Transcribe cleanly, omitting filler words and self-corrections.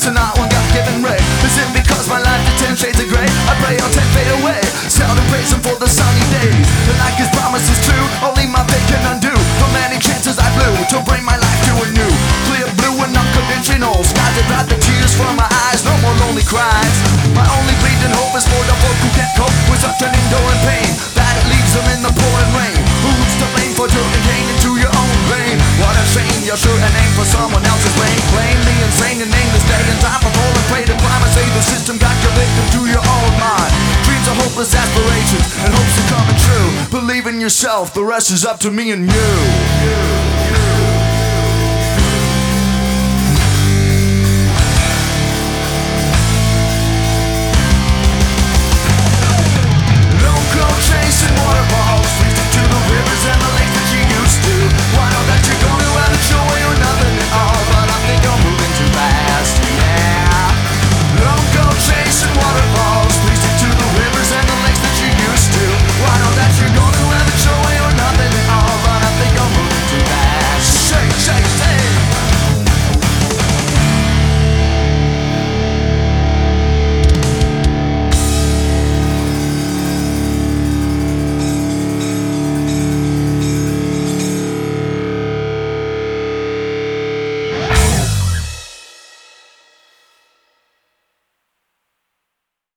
and not one God-given ray. Is it because my life is 10 shades of grey? I pray I'll 10 fade away, seldom praising for the sunny days. The like his promise is true, only my fate can undo the many chances I blew to bring my life to a new clear blue and unconventional skies that dry the tears from my eyes. No more lonely cries. My only bleeding hope is for the folk who can't cope with such an enduring pain that it leaves them in the pouring rain. Who's to blame for turning pain into your own brain? What a shame, you're sure an aim for someone else's blame. Plainly insane and nameless day and time for fall and pray to crime and say the system got your victim to your own mind. Dreams are hopeless aspirations and hopes are coming true. Believe in yourself, the rest is up to me and you.